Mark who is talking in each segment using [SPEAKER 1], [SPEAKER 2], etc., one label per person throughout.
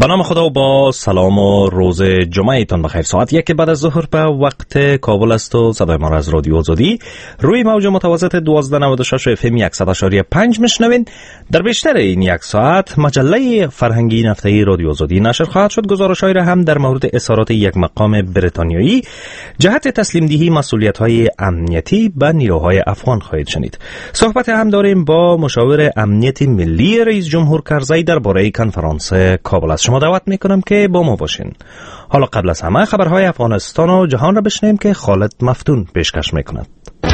[SPEAKER 1] به نام خدا و با سلام و روز جمعه ایتان بخیر. ساعت 1 بعد از ظهر به وقت کابل است و صدای ما را از رادیو آزادی روی موج متوسط 1296 اف ام 100.5 میشنوین. در بیشتر این یک ساعت مجله فرهنگی هفته‌ای رادیو آزادی نشر خواهد شد. گزارش‌هایی را هم در مورد اظهارات یک مقام بریتانیایی جهت تسلیم دهی مسئولیت‌های امنیتی به نیروهای افغان خواهید شنید. صحبت هم داریم با مشاور امنیت ملی رئیس جمهور کرزی درباره کنفرانس کابل. شما دعوت میکنم که با ما باشین. حالا قبل از همه خبرهای افغانستان و جهان را بشنویم که خالد مفتون پیشکش میکند.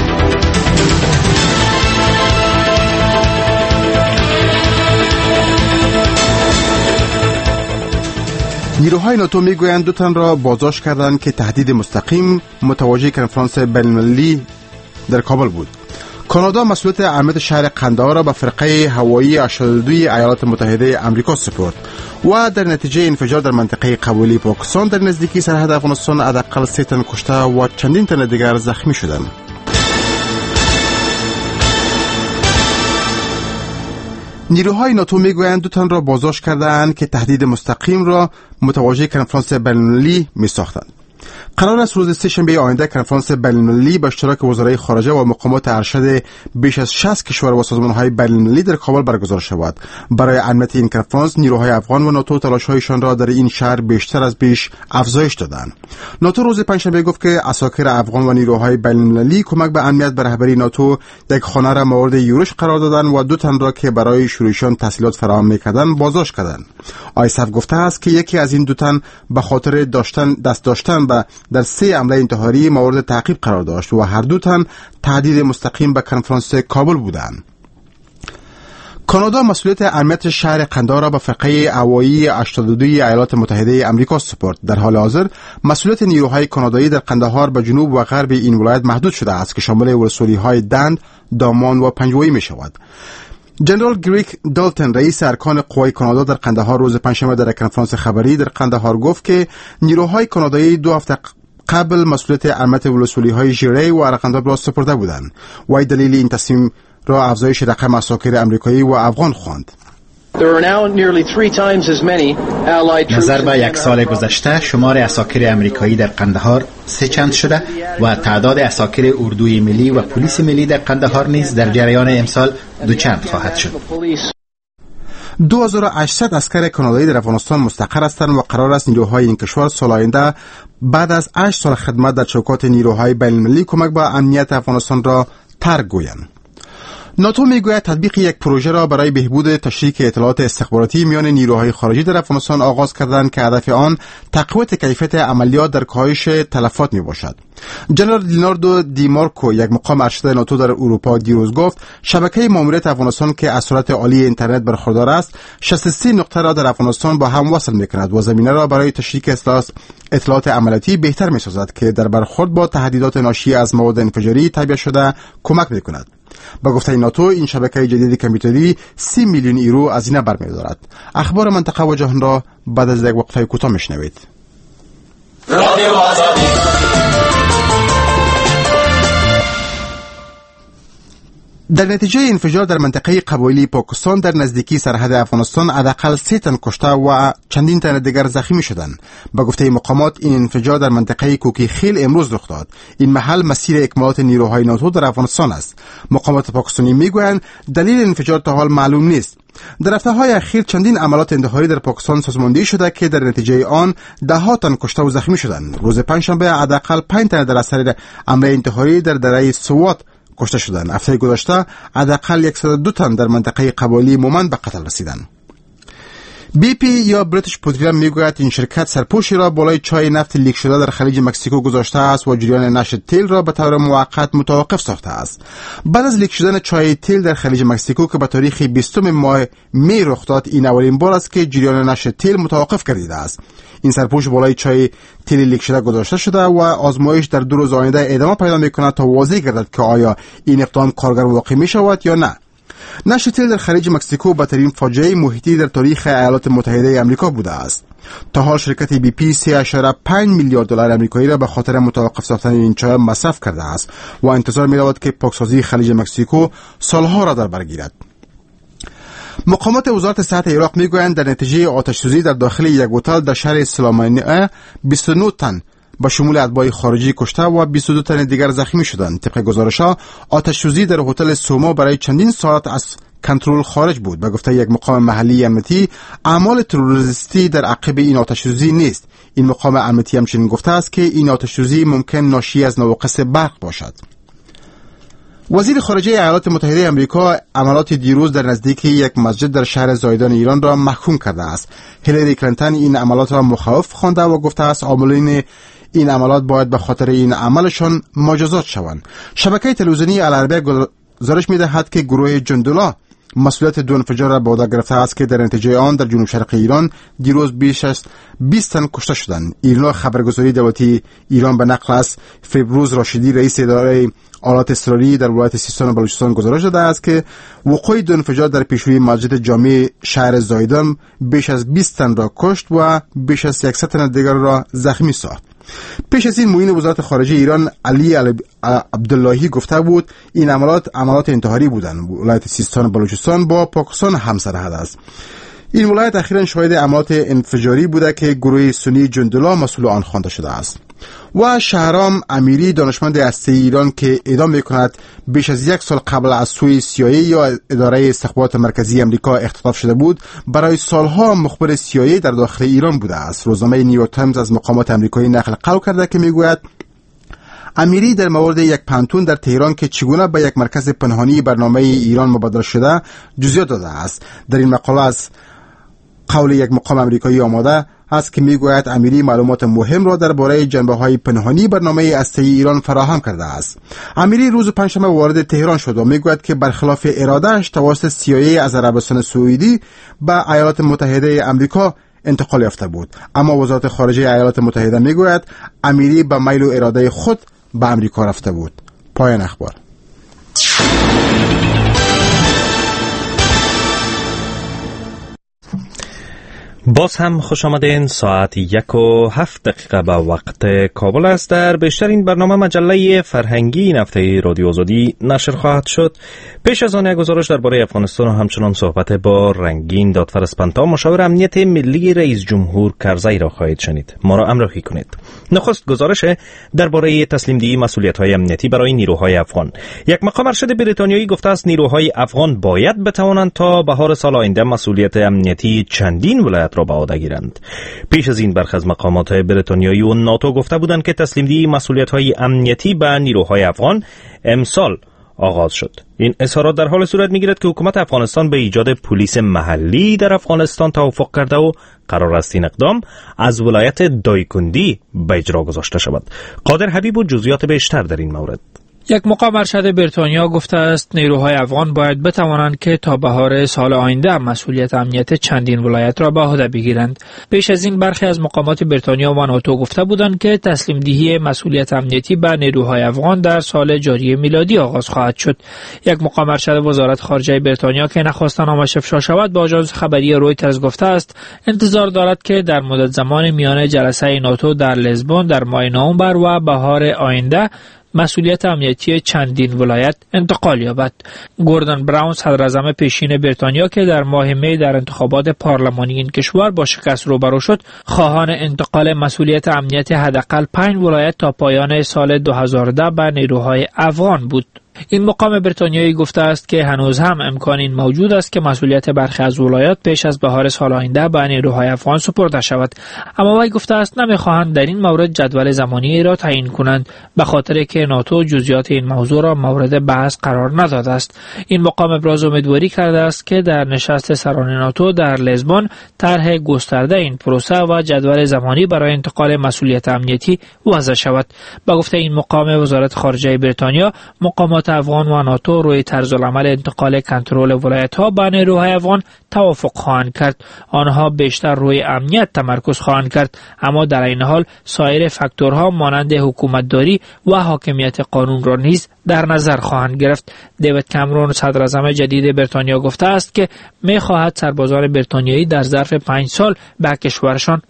[SPEAKER 2] نیروهای ناتو میگویند دو تن را بازداشت کردند که تهدید مستقیم متوجه کنفرانس بین‌المللی در کابل بود. کانادا مسئولیت امنیت شهر قندهار را به فرقه هوایی 82 ایالات متحده آمریکا سپرد و در نتیجه انفجار در منطقه قبولی پاکستان در نزدیکی سرحد افغانستان حداقل 3 تن کشته و چندین تن دیگر زخمی شدند. نیروهای ناتو میگویند دو تن را بازداشت کردند که تهدید مستقیم را متوجه کنفرانس بین‌المللی می‌ساختند. قرار است روز سه‌شنبه آینده کنفرانس بین‌المللی با اشتراک وزرای خارجه و مقامات ارشد بیش از 60 کشور و سازمان‌های بین‌المللی در کابل برگزار شود. برای امنیت این کنفرانس نیروهای افغان و ناتو تلاش‌هایشان را در این شهر بیشتر از پیش افزایش دادند. ناتو روز پنجشنبه گفت که عساکر افغان و نیروهای بین‌المللی کمک به امنیت به رهبری ناتو یک خانه را مورد یورش قرار دادند و دو تن را که برای شروعشان تسهیلات فراهم می‌کردند بازداشت کردند. آیسف گفته است که یکی از این دو تن به خاطر دست داشتن در 3 حمله انتحاری مورد تعقیب قرار داشت و هر دو تن تهدید مستقیم به کنفرانس کابل بودند. کانادا مسئولیت امنیت شهر قندهار را به فرقه هوایی 82 ایالات متحده آمریکا سپرد. در حال حاضر مسئولیت نیروهای کانادایی در قندهار به جنوب و غرب این ولایت محدود شده است که شامل ولسوالی‌های دند، دامان و پنجوایی می شود. جنرال گریک دالتن رئیس ارکان قوای کانادا در قندهار روز پنجشنبه در کنفرانس خبری در قندهار گفت که نیروهای کانادایی 2 هفته قبل مسئولیت امنیت ولسوالی‌های ژیره و ارقنداب را سپرده بودند. وی دلیل این تصمیم را افزایش رقم عساکر امریکایی و افغان خواند.
[SPEAKER 3] نظر به یک سال گذشته شمار عساکر امریکایی در قندهار 3 چند شده و تعداد عساکر اردوی ملی و پلیس ملی در قندهار نیز در جریان امسال 2 چند خواهد شد.
[SPEAKER 2] 2800 عسکر کانادایی در افغانستان مستقر هستند و قرار است نیروهای این کشور سال آینده بعد از 8 سال خدمت در چوکات نیروهای بین‌المللی کمک به امنیت افغانستان را ترک گویند. ناتو میگوید تطبیق یک پروژه را برای بهبود تشریک اطلاعات استخباراتی میان نیروهای خارجی در افغانستان آغاز کردند که هدف آن تقویت کیفیت عملیات در کاهش تلفات میباشد. جنرال لیناردو دی مارکو یک مقام ارشد ناتو در اروپا دیروز گفت شبکه ماموریت افغانستان که از سرعت عالی اینترنت برخوردار است 63 نقطه را در افغانستان با هم وصل میکند و زمینه را برای تشریک اطلاعات عملیاتی بهتر میسازد که در برخورد با تهدیدات ناشی از مواد انفجاری تهیه شده کمک میکند. با گفته ناتو این شبکه جدید کامپیوتری 30 میلیون یورو هزینه برمی‌دارد. اخبار منطقه و جهان را بعد از یک وقفه کوتاه میشنوید. در نتیجه انفجار در منطقه قبایلی پاکستان در نزدیکی سرحد افغانستان حداقل 3 تن کشته و چندین تن دیگر زخمی شدند. با گفته مقامات این انفجار در منطقه کوکی خیل امروز رخ داد. این محل مسیر اکمالات نیروهای ناتو در افغانستان است. مقامات پاکستانی میگویند دلیل انفجار تا حال معلوم نیست. در هفته‌های اخیر چندین عملیات انتحاری در پاکستان سازماندهی شده که در نتیجه آن 10 تن کشته و زخمی شدند. روز پنجشنبه حداقل 5 تن در اثر حمله انتحاری در دره سوات کشته شدند. هفته گذشته حداقل 102 تن در منطقه قبایلی مومند به قتل رسیدند. بی پی یا بریتیش پترولیم میگوید این شرکت سرپوشی را بالای چای نفت لیک شده در خلیج مکزیکو گذاشته است و جریان نشت تیل را به طور موقت متوقف ساخته است. بعد از لیک شدن چای تیل در خلیج مکزیکو که به تاریخ 20 ماه می رخ داد، این اولین بار است که جریان نشت تیل متوقف گردیده است. این سرپوش بالای چای تیل لیک شده گذاشته شده و آزمایش در 2 روز آینده ادامه پیدا می‌کند تا واضح گردد که آیا این اقدام کارگر واقع می‌شود یا نه. نشت تیل در خلیج مکزیکو بدترین فاجعه محیطی در تاریخ ایالات متحده آمریکا بوده است. تا حال شرکت بی پی 3.5 میلیارد دلار آمریکایی را به خاطر متوقف ساختن این چای مصرف کرده است و انتظار می‌رود که پاکسازی خلیج مکزیکو سالها را در بر گیرد. مقامات وزارت صحت عراق میگویند در نتیجه آتش‌سوزی در داخل یک هتل در شهر سلامانیه 29 تن با شمول اتباع خارجی کشته و 22 تن دیگر زخمی شدند. طبق گزارش‌ها آتش‌سوزی در هتل سوما برای چندین ساعت از کنترل خارج بود. به گفته یک مقام محلی امنیتی، اعمال تروریستی در عقب این آتش‌سوزی نیست. این مقام امنیتی همچنین گفته است که این آتش‌سوزی ممکن ناشی از نواقص برق باشد. وزیر خارجه ایالات متحده آمریکا عملات دیروز در نزدیکی یک مسجد در شهر زایدان ایران را محکوم کرده است. هیلاری کلینتون این عملات را مخالف خوانده و گفته است عاملین این عملات باید به خاطر این عملشان مجازات شوند. شبکه تلویزیونی العربیه گزارش می‌دهد که گروه جندولا مسئولیت دو انفجار را به عهده گرفته است که در نتیجه آن در جنوب شرق ایران دیروز بیش از 20 تن کشته شدند. ایرنا خبرگزاری دولتی ایران به نقل از فیروز راشدی رئیس اداره آلات اضطراری در ولایت سیستان و بلوچستان گزارش داده است که وقوع دو انفجار در پیشروی مسجد جامع شهر زایدان بیش از 20 تن را کشت و بیش از 100 تن دیگر را زخمی ساخت. پیش از این معین وزارت خارجه ایران علی عبداللهی گفته بود این عملات انتحاری بودند. ولایت سیستان و بلوچستان با پاکستان همسرحد است. این ولایت اخیراً شاهد عملات انفجاری بوده که گروه سنی جندولا مسئول آن خوانده شده است. و شهرام امیری دانشمند هسته‌ای ایران که اعدام می‌کند بیش از 1 سال قبل از سوی CIA یا اداره استخبارات مرکزی آمریکا اختطاف شده بود، برای سالها مخبر CIA در داخل ایران بوده است. روزنامه نیویورک تایمز از مقامات آمریکایی نقل قول کرده که میگوید امیری در مورد یک پانتون در تهران که چگونه به یک مرکز پنهانی برنامه ایران مبادله شده جزئیات داده است. در این مقاله از قول یک مقام آمریکایی آماده است که میگوید امیری معلومات مهم را درباره جنبه‌های پنهانی برنامه هسته‌ای ایران فراهم کرده است. امیری روز پنجشنبه وارد تهران شد و میگوید که برخلاف اراده‌اش توسط CIA از عربستان سعودی به ایالات متحده آمریکا انتقال یافته بود، اما وزارت خارجه ایالات متحده میگوید امیری به میل و اراده خود به آمریکا رفته بود. پایان اخبار.
[SPEAKER 1] باز هم خوش آمدین. ساعت 1:07 به وقت کابل است. در بیشترین برنامه مجله فرهنگی این هفته رادیو آزادی نشر خواهد شد. پیش از آن یک گزارش درباره افغانستان و همچنان صحبت با رنگین دادفر اسپانتا مشاور امنیت ملی رئیس جمهور کرزی را خواهید شنید. ما را همراهی کنید. نخست گزارش درباره تسلیم دهی مسئولیت‌های امنیتی برای نیروهای افغان. یک مقام ارشد بریتانیایی گفته است نیروهای افغان باید بتوانند تا بهار سال آینده مسئولیت امنیتی چندین ولایت را به عهده گیرند. پیش از این برخی از مقامات بریتانیایی و ناتو گفته بودند که تسلیم دهی مسئولیت‌های امنیتی به نیروهای افغان امسال آغاز شد. این اظهارات در حال صورت می‌گیرد که حکومت افغانستان به ایجاد پلیس محلی در افغانستان توافق کرده و قرار است این اقدام از ولایت دایکندی به اجرا گذاشته شود. قادر حبیب و جزئیات بیشتر در این مورد.
[SPEAKER 4] یک مقام ارشد بریتانیا گفته است نیروهای افغان باید بتوانند که تا بهار سال آینده مسئولیت امنیت چندین ولایت را به عهده بگیرند. پیش از این برخی از مقامات بریتانیا و ناتو گفته بودند که تسلیم دهی مسئولیت امنیتی به نیروهای افغان در سال جاری میلادی آغاز خواهد شد. یک مقام ارشد وزارت خارجه بریتانیا که نخواست نامش افشا شود با آژانس خبری رویترز گفته است انتظار دارد که در مدت زمان میان جلسه ناتو در لیزبون در ماه نوامبر و بهار آینده مسئولیت امنیتی چندین ولایت انتقال یابد. گوردن براون صدراعظم پیشین بریتانیا که در ماه می در انتخابات پارلمانی این کشور با شکست روبرو شد، خواهان انتقال مسئولیت امنیت حداقل 5 ولایت تا پایان سال 2010 به نیروهای افغان بود. این مقام بریتانیایی گفته است که هنوز هم امکان این موجود است که مسئولیت برخی از ولایات پیش از بهار سال آینده به نیروهای افغان سپرده شود، اما وی گفته است نمیخواهند در این مورد جدول زمانی را تعیین کنند به خاطر که ناتو جزئیات این موضوع را مورد بحث قرار نداده است. این مقام ابراز امیدواری کرده است که در نشست سران ناتو در لیزبون طرح گسترده این پروسه و جدول زمانی برای انتقال مسئولیت امنیتی وضع شود. به گفته این مقام وزارت خارجه بریتانیا، مقامات افغان و ناتو روی طرز العمل انتقال کنترل ولایت‌ها به نیروهای افغان توافق خواهند کرد. آنها بیشتر روی امنیت تمرکز خواهند کرد، اما در این حال سایر فاکتورها مانند حکومتداری و حاکمیت قانون را نیز در نظر خواهند گرفت. دیوید کامرون صدراعظم جدید بریتانیا گفته است که می‌خواهد سربازان بریتانیایی در ظرف 5 سال به کشورشان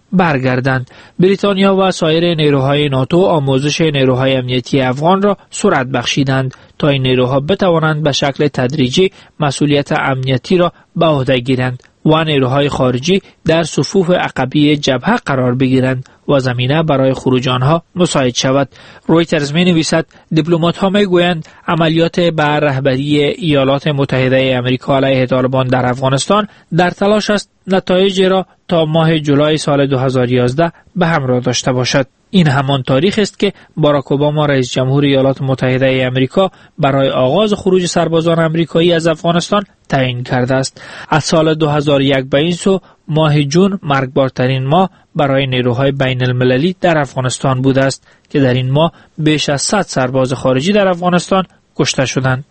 [SPEAKER 4] برگردند. بریتانیا و سایر نیروهای ناتو آموزش نیروهای امنیتی افغان را سرعت بخشیدند تا این نیروها بتوانند به شکل تدریجی مسئولیت امنیتی را به عهده گیرند و نیروهای خارجی در صفوف عقبی جبهه قرار بگیرند و زمینه برای خروج آنها مساعد شود. رویترز می‌نویسد دیپلمات‌ها می‌گویند عملیات بر رهبری ایالات متحده آمریکا علیه طالبان در افغانستان در تلاش است نتایج را تا ماه جولای سال 2011 به همراه داشته باشد. این همان تاریخ است که باراک اوباما رئیس جمهور ایالات متحده آمریکا برای آغاز خروج سربازان آمریکایی از افغانستان تعیین کرده است. از سال 2001 به این سو ماه جون مرگبارترین ماه برای نیروهای بین المللی در افغانستان بوده است که در این ماه بیش از 100 سرباز خارجی در افغانستان کشته شدند.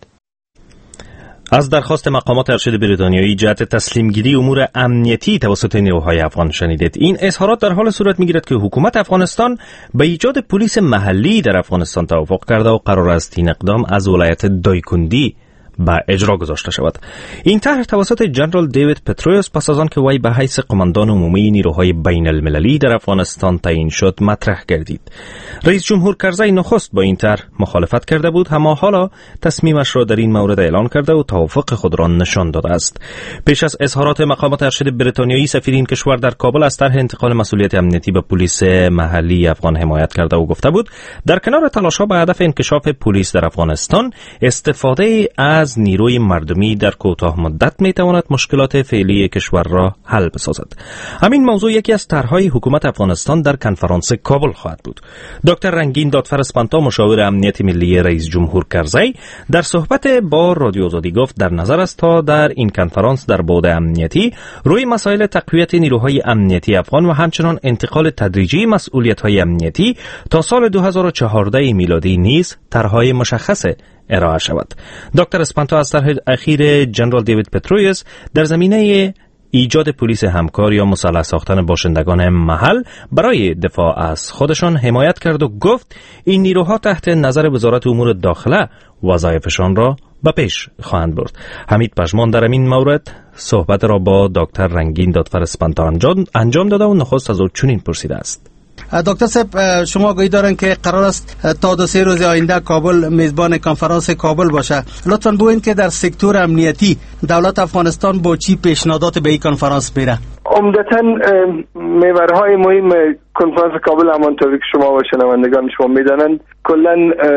[SPEAKER 1] از درخواست مقامات ارشد بریتانیایی جهت تسلیمگیری امور امنیتی توسط نیروهای افغان شنیدید. این اظهارات در حال صورت میگیرد که حکومت افغانستان به ایجاد پلیس محلی در افغانستان توافق کرده و قرار است این اقدام از ولایت دایکندی به اجرا گذاشته شود. این طرح توسط جنرال دیوید پترویوس پس از آن که وی به حیث قماندان عمومی نیروهای بین المللی در افغانستان تعیین شد مطرح گردید. رئیس جمهور کرزی نخست با این طرح مخالفت کرده بود، اما حالا تصمیمش را در این مورد اعلان کرده و توافق خود را نشان داده است. پیش از اظهارات مقامات ارشد بریتانیایی، سفیر این کشور در کابل از طرح انتقال مسئولیت امنیتی به پلیس محلی افغان حمایت کرده و گفته بود در کنار تلاش‌ها به هدف انکشاف پلیس در افغانستان، استفاده از نیروی مردمی در کوتاه مدت میتواند مشکلات فعلی کشور را حل بسازد. همین موضوع یکی از طرح‌های حکومت افغانستان در کنفرانس کابل خواهد بود. دکتر رنگین دادفر اسپانتا، مشاور امنیت ملی رئیس جمهور کرزی، در صحبت با رادیو آزادی گفت در نظر است تا در این کنفرانس در بعد امنیتی روی مسائل تقویت نیروهای امنیتی افغان و همچنان انتقال تدریجی مسئولیت‌های امنیتی تا سال 2014 میلادی نیز طرح‌های مشخص ارائه شود. دکتر اسپانتا از طرح اخیر جنرال دیوید پترویوس در زمینه ایجاد پلیس همکار یا مسلح ساختن باشندگان محل برای دفاع از خودشان حمایت کرد و گفت این نیروها تحت نظر وزارت امور داخله وظایفشان را به پیش خواهند برد. حمید پژمان در این مورد صحبت را با دکتر رنگین دادفر اسپانتا انجام داده و نخست از او چنین پرسیده است.
[SPEAKER 5] دکتر صاحب، شما گویی دارن که قرار است تا 2-3 روز آینده کابل میزبان کنفرانس کابل باشه. لطفاً بگویید که در سکتور امنیتی دولت افغانستان با چی پیشنهادات به این کنفرانس میره؟
[SPEAKER 6] عمدتاً محورهای مهم کنفرانس کابل همانطوری که شما و شنوندگان شما میدانند کلاً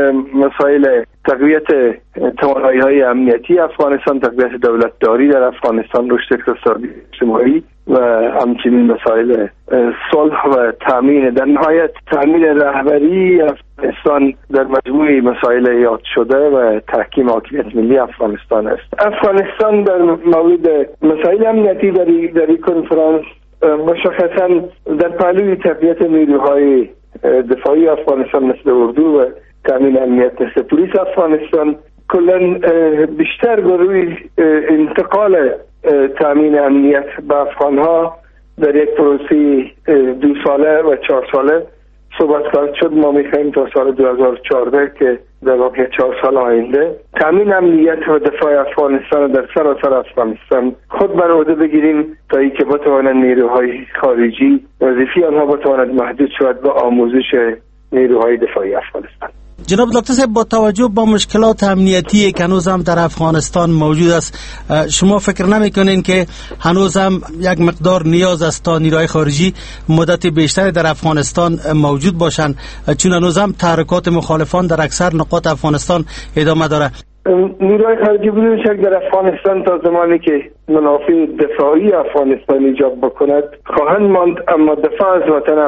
[SPEAKER 6] مسائل تقویت توانایی‌های امنیتی افغانستان، تقویت دولتداری در افغانستان، رشد اقتصادی اجتماعی و همچنین مسائل صلح و تامین، در نهایت تامین رهبری افغانستان در مجموعه مسائل یاد شده و تحکیم حاکمیت ملی افغانستان است. افغانستان در مورد مسائل امنیتی در این کنفرانس مشخصاً در پهلوی تقویت نیروهای دفاعی افغانستان مثل اردو و تامین امنیت مثل پلیس افغانستان، کلاً بیشتر روی انتقال تامین امنیت به افغانها در یک پروسه 2 ساله و 4 ساله صحبت خواهد شد. ما میخواهیم تا سال 2014 که در واقع 4 سال آینده تامین امنیت و دفاع افغانستان در سراسر افغانستان خود بر عهده بگیریم تا اینکه بتوانند نیروهای خارجی وظیفه آنها بتواند محدود شود به آموزش نیروهای دفاعی افغانستان.
[SPEAKER 5] جناب دکتر صاحب، با توجه به مشکلات امنیتی که هنوز هم در افغانستان موجود است، شما فکر نمی‌کنین که هنوز هم یک مقدار نیاز است تا نیروهای خارجی مدت بیشتری در افغانستان موجود باشند، چون هنوز هم تحرکات مخالفان در اکثر نقاط افغانستان ادامه داره؟
[SPEAKER 6] نیروهای خارجی بدون شک در افغانستان تا زمانی که منافع دفاعی افغانستان ایجاب بکند خواهند ماند، اما دفاع از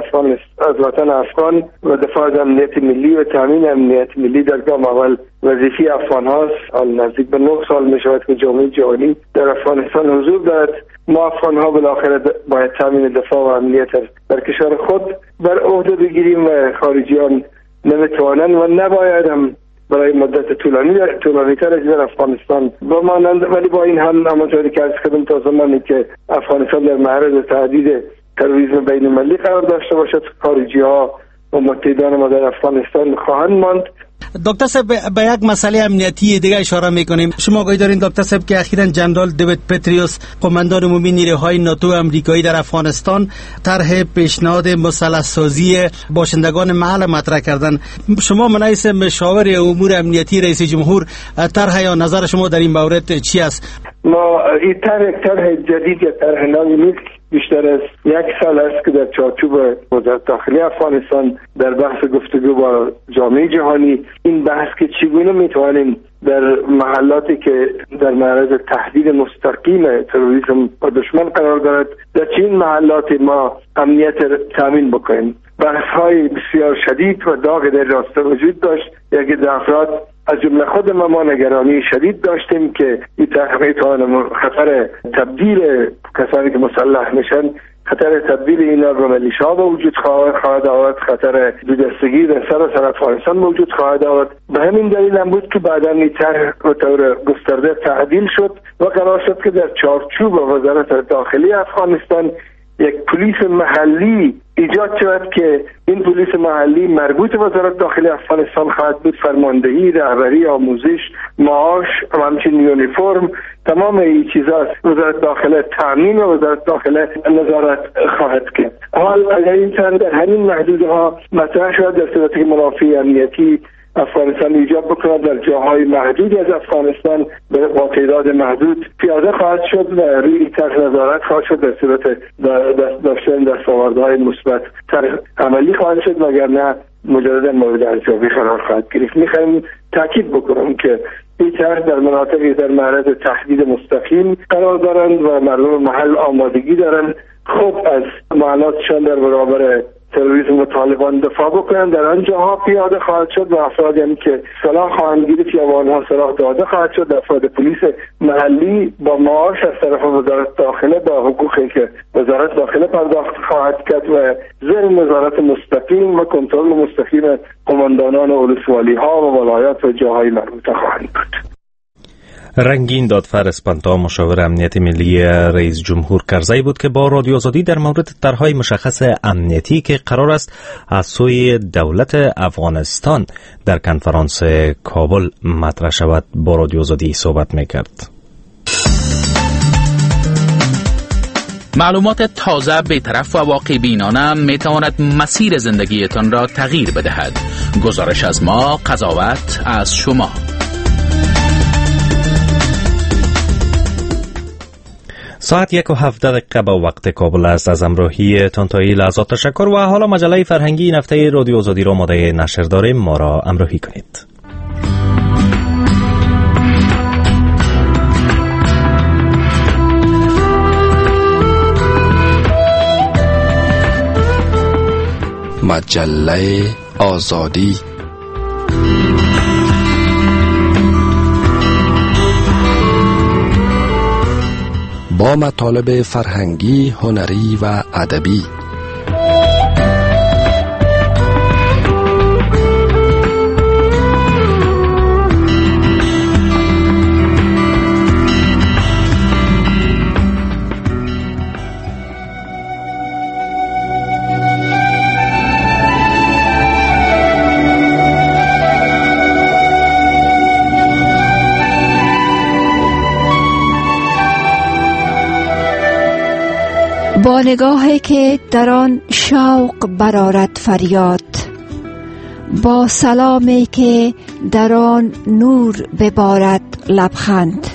[SPEAKER 6] وطن افغان و دفاع از امنیت ملی و تامین امنیت ملی در گام اول وظیفه افغان هاست. نزدیک به 9 سال می شود که جامعه جهانی در افغانستان حضور دارد. ما افغان ها بالاخره باید تامین دفاع و امنیت در کشور خود بر عهده بگیریم و خارجیان نمیتوانند و نباید هم برای مدت طولانی تر در افغانستان بمانند. ولی با این حال همانطوری که از کردم تا زمانی که افغانستان در معرض تهدید تروریسم بین المللی قرار داشته باشد، خارجی ها و متحدان ما در افغانستان خواهند ماند.
[SPEAKER 5] دکتر صاحب به یک مسئله امنیتی دیگه اشاره میکنیم. شما آگاهی دارین دکتر صاحب که اخیراً جنرال دیوید پتریوس قماندان عمومی نیروهای ناتو امریکایی در افغانستان طرح پیشنهاد مسلح سازی باشندگان محل مطرح کردن. شما منایس مشاور امور امنیتی رئیس جمهور طرح یا نظر شما در این مورد چی است؟
[SPEAKER 6] ما این طرح جدید یا طرح نوی نیست. بیشتر از 1 سال است که در چارچوب وزارت داخلی افغانستان در بحث گفتگو با جامعه جهانی این بحث که چگونه میتوانیم در محلاتی که در معرض تهدید مستقیم تروریسم و دشمن قرار دارد در چین محلات ما امنیت تامین بکنیم. بحث های بسیار شدید و داغ در راسته وجود داشت. یکی در افراد از جمله خود ما نگرانی شدید داشتیم که این تحقیقات خطر تبدیل کسانی که مسلح میشن، خطر تبدیل اینا به ملیشا به وجود خواهد آورد، خطر دودستگی در سر افغانستان موجود خواهد آورد. به همین دلیل هم بود که بعدا این طرح به طور گسترده تعدیل شد و قرار شد که در چارچوب وزارت داخلی افغانستان یک پلیس محلی ایجاد شود که این پلیس محلی مربوط به وزارت داخلی افغانستان خواهد بود. فرماندهی، رهبری، آموزش، معاش و همچنین یونیفرم، تمام این چیزا وزارت داخلی تامین و وزارت داخلی نظارت خواهد کرد. حال اگر این طرح در همین محدودها مطرح شد در صورتی که منافع امنیتی افغانستان ایجاب بکنه در جاهای محدودی از افغانستان با تعداد محدود پیاده خواهد شد و روی طرح نظارت خواهد شد در صورت داشتن دستاوردهای مثبت طرح عملی خواهد شد وگرنه مجددا مورد ارزیابی قرار خواهد گرفت. میخوایم تاکید بکنم که این طرح در مناطقی در معرض تهدید مستقیم قرار دارند و مردم محل آمادگی دارند خوب از معلاتشان در برابر تروریسم و طالبان دفاع بکنند. در آنجاها پیاده خواهد شد و افرادی هم که سلاح خواهند گرفت یا به آنها سلاح داده خواهد شد افراد پلیس محلی با معاش از طرف وزارت داخله با حقوقی که وزارت داخله پرداخت خواهد کرد و زیر نظارت مستقیم و کنترل مستقیم قماندانان و ولسوالی ها و ولایات و جاهای مربوطه خواهند بود.
[SPEAKER 1] رنگین دادفر اسپانتا مشاور امنیت ملی رئیس جمهور کرزی بود که با رادیو آزادی در مورد طرح‌های مشخص امنیتی که قرار است از سوی دولت افغانستان در کنفرانس کابل مطرح شود با رادیو آزادی صحبت می‌کرد.
[SPEAKER 7] معلومات تازه، بی‌طرف و واقع بینانه می‌تواند مسیر زندگیتان را تغییر بدهد. گزارش از ما، قضاوت از شما.
[SPEAKER 1] ساعت 1:07 به وقت کابل است. از همراهی تانتایی لحظات تشکر و حالا مجله فرهنگی این هفته رادیو آزادی را آماده نشر داریم. ما را همراهی کنید.
[SPEAKER 8] مجله آزادی با مطالب فرهنگی، هنری و ادبی.
[SPEAKER 9] با نگاهی که در آن شوق برآرد فریاد، با سلامی که در آن نور ببارد لبخند،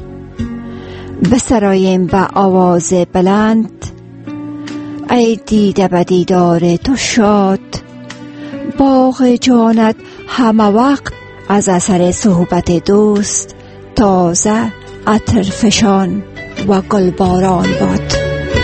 [SPEAKER 9] بسرایم به آواز بلند ای دیده به دیدار تو شاد، باغ جانت همه وقت از اثر صحبت دوست تازه، عطر فشان و گلباران باد.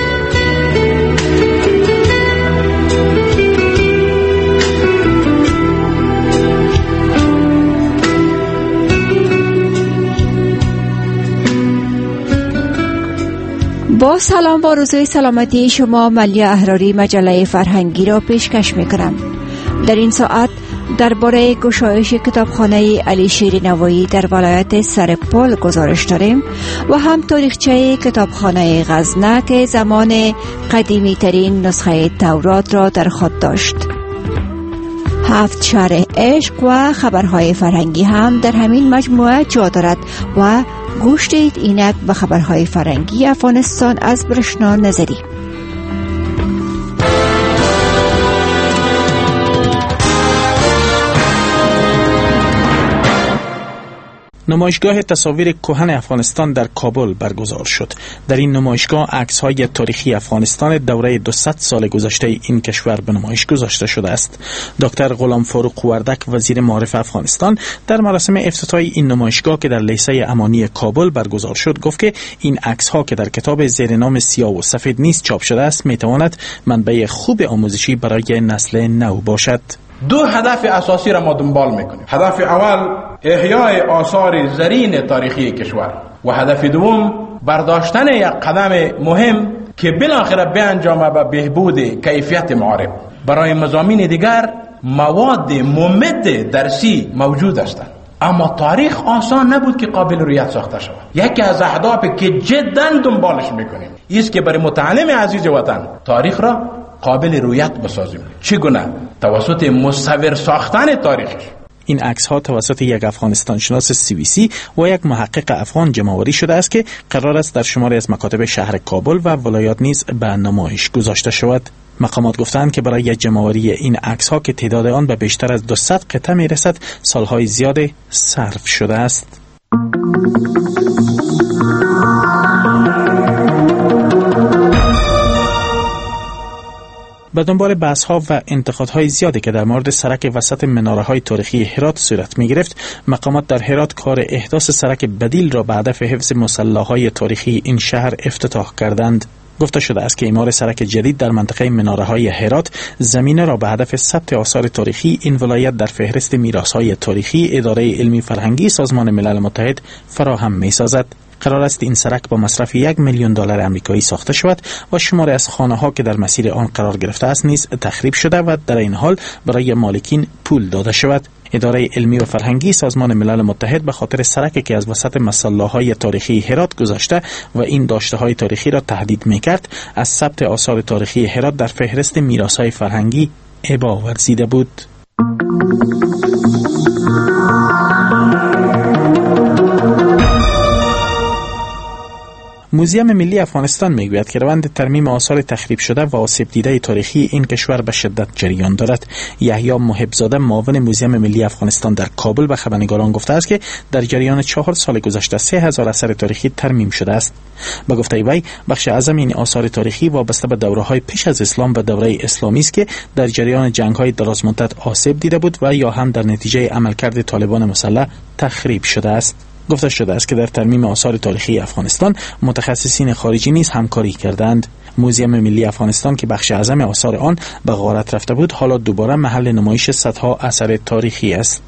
[SPEAKER 9] با سلام و روزهای سلامتی شما، ملیه احراری مجله فرهنگی را پیشکش میکنم. در این ساعت درباره گشایش کتابخانه علی شیر نوایی در ولایت سرپل گزارش داریم و هم تاریخچه کتابخانه غزنه که زمان قدیمی ترین نسخه تورات را در خود داشت. 7 شهر عشق و خبرهای فرهنگی هم در همین مجموعه جا دارد و گوش دهید اینک به خبرهای فرهنگی افغانستان از برشنا نظری.
[SPEAKER 10] نمایشگاه تصاویر کهن افغانستان در کابل برگزار شد. در این نمایشگاه عکس‌های تاریخی افغانستان دوره 200 سال گذشته این کشور به نمایش گذاشته شده است. دکتر غلام فاروق وردک وزیر معارف افغانستان در مراسم افتتاحی این نمایشگاه که در لیسه امانی کابل برگزار شد گفت که این عکس‌ها که در کتاب زیر نام سیاه و سفید نیز چاپ شده است میتواند منبع خوب آموزشی برای نسل نو باشد.
[SPEAKER 11] دو هدف اساسی را ما دنبال میکنیم. هدف اول احیای آثار زرین تاریخی کشور و هدف دوم برداشتن یک قدم مهم که بالاخره بیانجامه به بهبود کیفیت معارف. برای مضامین دیگر مواد ممد درسی موجود هستند، اما تاریخ آسان نبود که قابل رویت ساخته شود. یکی از اهدافی که جدا دنبالش میکنیم است که برای متعلم عزیز وطن تاریخ را قابل رویت بسازیم. چگونه؟ توسط مصور ساختن تاریخش.
[SPEAKER 10] این عکس ها توسط یک افغانستان شناس CVC و یک محقق افغان جمع‌آوری شده است که قرار است در شماری از مکاتب شهر کابل و ولایات نیز به نمایش گذاشته شود. مقامات گفتند که برای جمع‌آوری این عکس ها که تعداد آن به بیشتر از 200 قطعه میرسد سالهای زیاد صرف شده است. به دنبال بحث‌ها و انتقادهای زیادی که در مورد سرک وسط مناره‌های تاریخی هرات صورت می‌گرفت، مقامات در هرات کار احداث سرک بدیل را به هدف حفظ مصلاهای تاریخی این شهر افتتاح کردند. گفته شده است که اعمار سرک جدید در منطقه مناره‌های هرات زمینه را به هدف ثبت آثار تاریخی این ولایت در فهرست میراث‌های تاریخی اداره علمی فرهنگی سازمان ملل متحد فراهم می‌سازد. قرار است این سرک با مصرف $1 میلیون آمریکایی ساخته شود و شماری از خانه‌ها که در مسیر آن قرار گرفته است نیز تخریب شده و در این حال برای مالکین پول داده شود. اداره علمی و فرهنگی سازمان ملل متحد به خاطر سرکی که از وسط مصلاهای تاریخی هرات گذشته و این داشته‌های تاریخی را تهدید می‌کرد، از ثبت آثار تاریخی هرات در فهرست میراث‌های فرهنگی ابا ورزیده بود. موزیم ملی افغانستان میگوید که روند ترمیم آثار تخریب شده و آسیب دیده تاریخی این کشور به شدت جریان دارد. یحیی محب‌زاده معاون موزیم ملی افغانستان در کابل به خبرنگاران گفته است که در جریان 4 سال گذشته 3000 اثر تاریخی ترمیم شده است. به گفته وی بخش اعظم این آثار تاریخی وابسته به دوره‌های پیش از اسلام و دوره اسلامی است که در جریان جنگ‌های درازمدت آسیب دیده بود و یا هم در نتیجه عملکرد طالبان مسلح تخریب شده است. گفته شده است که در ترمیم آثار تاریخی افغانستان متخصصین خارجی نیز همکاری کردند. موزیم ملی افغانستان که بخش اعظم آثار آن به غارت رفته بود حالا دوباره محل نمایش صدها اثر تاریخی است.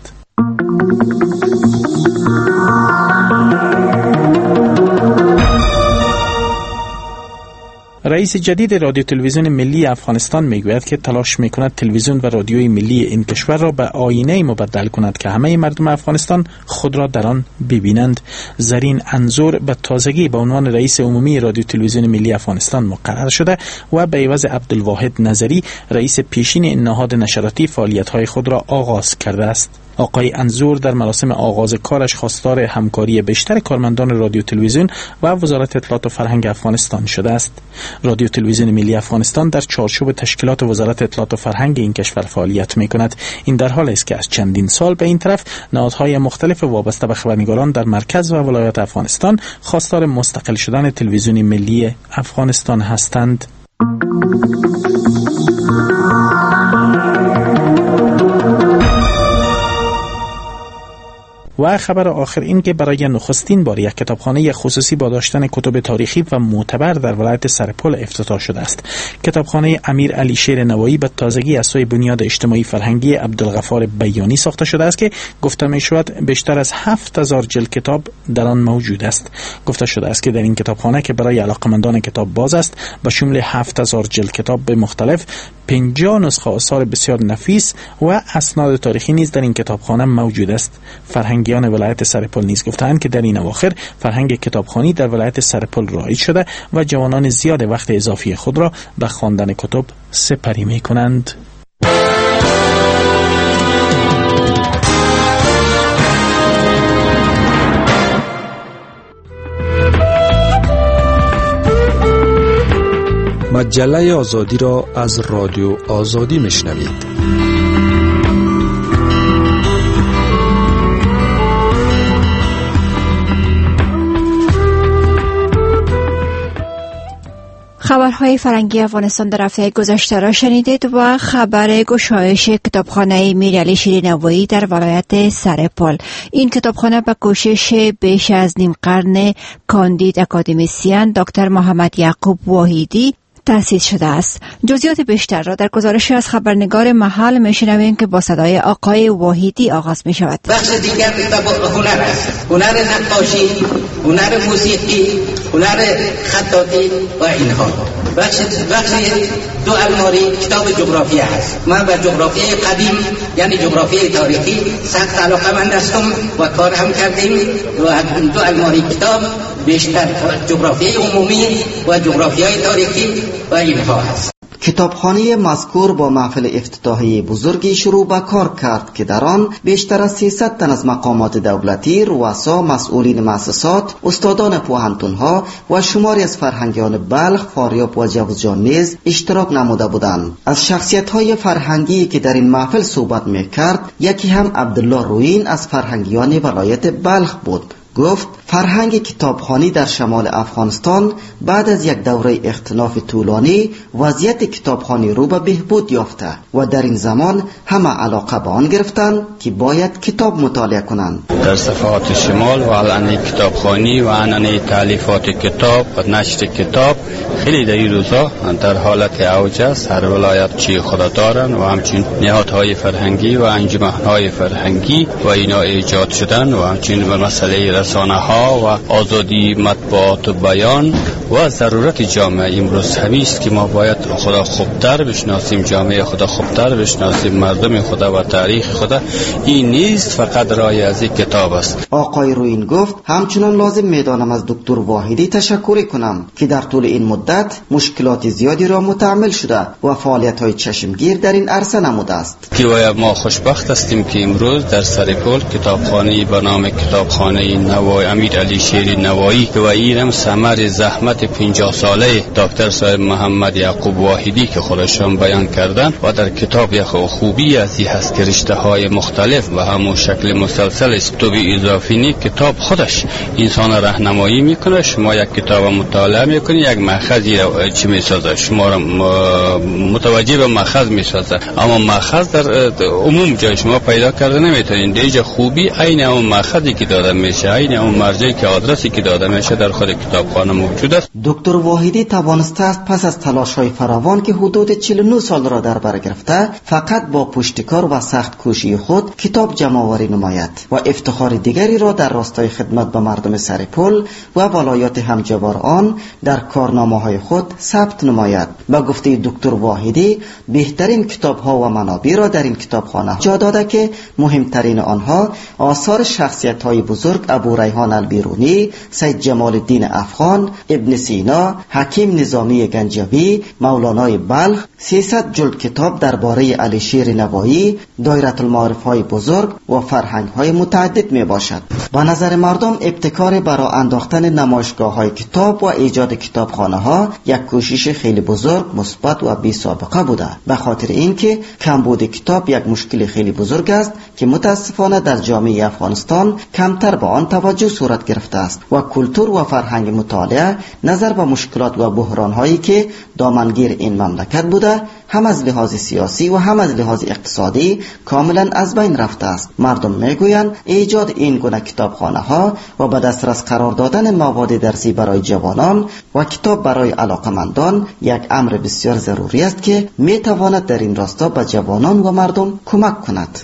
[SPEAKER 10] رئیس جدید رادیو تلویزیون ملی افغانستان میگوید که تلاش میکند تلویزیون و رادیوی ملی این کشور را به آینه مبدل کند که همه مردم افغانستان خود را در آن ببینند. زرین انظور به تازگی به عنوان رئیس عمومی رادیو تلویزیون ملی افغانستان مقرر شده و به عوض عبدالواحد نظری رئیس پیشین این نهاد نشراتی فعالیت‌های خود را آغاز کرده است. آقای انظور در مراسم آغاز کارش خواستار همکاری بیشتر کارمندان رادیو تلویزیون و وزارت اطلاعات و فرهنگ افغانستان شده است. رادیو تلویزیون ملی افغانستان در چارچوب تشکیلات وزارت اطلاعات و فرهنگ این کشور فعالیت می‌کند. این در حالی است که از چندین سال به این طرف نهادهای مختلف وابسته به خبرنگاران در مرکز و ولایات افغانستان خواستار مستقل شدن تلویزیون ملی افغانستان هستند. و خبر آخر این که برای نخستین بار یک کتابخانه خصوصی با داشتن کتب تاریخی و معتبر در ولایت سرپل افتتاح شده است. کتابخانه امیر علی شیر نوایی به تازگی از سوی بنیاد اجتماعی فرهنگی عبدالغفار بیانی ساخته شده است که گفته می شود بیشتر از 7000 جلد کتاب در آن موجود است. گفته شده است که در این کتابخانه که برای علاقمندان کتاب باز است به شمول 7000 جلد کتاب به مختلف 50 نسخه آثار بسیار نفیس و اسناد تاریخی نیز در این کتابخانه موجود است. فرهنگیان ولایت سرپل نیز گفتند که در این اواخر فرهنگ کتابخوانی در ولایت سرپل رایج شده و جوانان زیاد وقت اضافی خود را به خواندن کتب سپری می‌کنند.
[SPEAKER 8] مجله آزادی را از رادیو آزادی میشنوید.
[SPEAKER 9] خبرهای فرنگی افغانستان در هفته گذشته را شنیدید و خبر گشایش کتابخانه میرعلی شیرینوایی در ولایت سرپل. این کتابخانه به کوشش بیش از نیم قرن کاندید اکادمیسیان دکتر محمد یعقوب واحدی تأسیس شده است. جزئیات بیشتر را در گزارش از خبرنگار محل میشنویم که با صدای آقای واحدی آغاز می شود.
[SPEAKER 12] بخش دیگر هنر است. هنر نقاشی، هنر موسیقی، هنر خطاطی و اینها. بخش دو الماری کتاب جغرافیا است. من به جغرافیای قدیم یعنی جغرافیای تاریخی سخت علاقه‌مند هستم و کار هم کردیم و دو الماری کتاب بیشتر جغرافیای عمومی و جغرافیای تاریخی و اینها است.
[SPEAKER 13] کتابخانه مذکور با محفل افتتاحی بزرگی شروع به کار کرد که در آن بیشتر از 300 تن از مقامات دولتی، رؤسا، مسئولین مؤسسات، استادان پوهنتونها و شماری از فرهنگیان بلخ، فاریاب و جوزجان نیز اشتراک نموده بودند. از شخصیت‌های فرهنگی که در این محفل صحبت می‌کرد، یکی هم عبدالله روین از فرهنگیان ولایت بلخ بود. گفت فرهنگ کتابخوانی در شمال افغانستان بعد از یک دوره اختلاف طولانی وضعیت کتابخوانی رو به بهبود یافته و در این زمان همه علاقه به آن گرفتند که باید کتاب مطالعه کنند.
[SPEAKER 14] در صفحات شمال و علنی کتابخوانی و عنعنه تالیفات کتاب و نشر کتاب خیلی در این روزا در حالت اوج است. هر ولایت چی خود دارن و همچنین نهادهای فرهنگی و انجمنهای فرهنگی و اینا ایجاد شدن و همچنین به مسئله رسانه ها و آزادی مطبوعات و بیان و ضرورت جامعه امروز همیست که ما باید خدا خوبتر بشناسیم، جامعه خدا خوبتر بشناسیم، مردم خدا و تاریخ خدا. این نیست فقط رای از این کتاب است.
[SPEAKER 13] آقای روین گفت همچنان لازم میدانم از دکتر واحدی تشکر کنم که در طول این مدت مشکلات زیادی را متحمل شده و فعالیت‌های چشمگیر در این عرصه نموده است.
[SPEAKER 14] که ما خوشبخت هستیم که امروز در سرپل کتابخانه به نام کتابخانه نوای امیرعلی شیرینوایی و اینم ثمر زحمت 50 ساله دکتر صاحب محمد یعقوب واحدی که خودشان بیان کردن و در کتاب یک خوبی از این هست که رشته های مختلف و همون شکل مسلسل است. تو به اضافه نی کتاب خودش انسان راهنمایی میکنه. شما یک کتاب مطالعه میکنی، یک مأخذی چی میسازه، شما را متوجه به مأخذ میسازه، اما مأخذ در عموم جای شما پیدا کرده نمیتونین. دیگه خوبی عین اون مأخذی که داده میشه، عین اون مرجعی که آدرسی که داده میشه در خود کتابخانه موجود است.
[SPEAKER 13] دکتر واحدی توانسته است پس از تلاش‌های فراوان که حدود 49 سال را در بر گرفته فقط با پشتکار و سخت کوشی خود کتاب جمع‌آوری نماید و افتخار دیگری را در راستای خدمت به مردم سرپل و ولایات همجوار آن در کارنامه‌های خود ثبت نماید. با گفته دکتر واحدی بهترین کتاب‌ها و منابع را در این کتابخانه جا داده که مهمترین آنها آثار شخصیت‌های بزرگ ابو ریحان البیرونی، سید جمال الدین افغان، ابن سینا، حکیم نظامی گنجوی، مولانای بلخ، 300 جلد کتاب درباره علی شیرینوایی، دایره المعارف‌های بزرگ و فرهنگ‌های متعدد می باشد. با نظر مردم ابتکار برای انداختن نمایشگاه‌های کتاب و ایجاد کتابخانه‌ها یک کوشش خیلی بزرگ، مثبت و بی سابقه بوده. به خاطر اینکه کمبود کتاب یک مشکل خیلی بزرگ است که متاسفانه در جامعه افغانستان کمتر به آن توجه صورت گرفته است و کلتور و فرهنگ مطالعه نظر به مشکلات و بحران‌هایی که دامنگیر این مملکت بوده هم از لحاظ سیاسی و هم از لحاظ اقتصادی کاملا از بین رفته است. مردم میگویند ایجاد این گونه کتابخانه‌ها و به دسترس قرار دادن مواد درسی برای جوانان و کتاب برای علاقمندان یک امر بسیار ضروری است که میتواند در این راستا به جوانان و مردم کمک کند.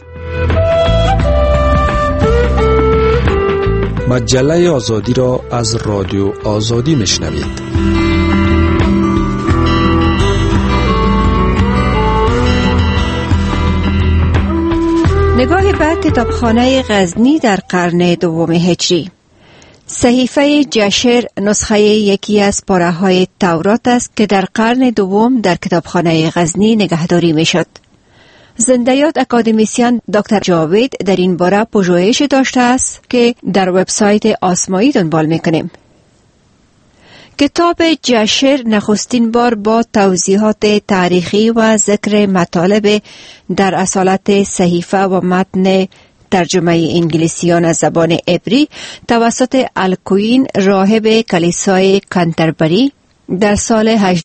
[SPEAKER 8] مجله آزادی را از رادیو آزادی میشنوید.
[SPEAKER 9] نگاه به کتابخانه غزنی در قرن دوم هجری. صحیفه جشر نسخه یکی از پاره‌های تورات است که در قرن دوم در کتابخانه غزنی نگهداری میشد. زندیات اکادمیسیان دکتر جاوید در این باره پژوهش داشته است که در وبسایت آسمایی دنبال میکنیم. کتاب جشر نخستین بار با توضیحات تاریخی و ذکر مطالب در اصالت صحیفه و متن ترجمه انگلیسیان از زبان عبری توسط الکوین راهب کلیسای کانتربری در سال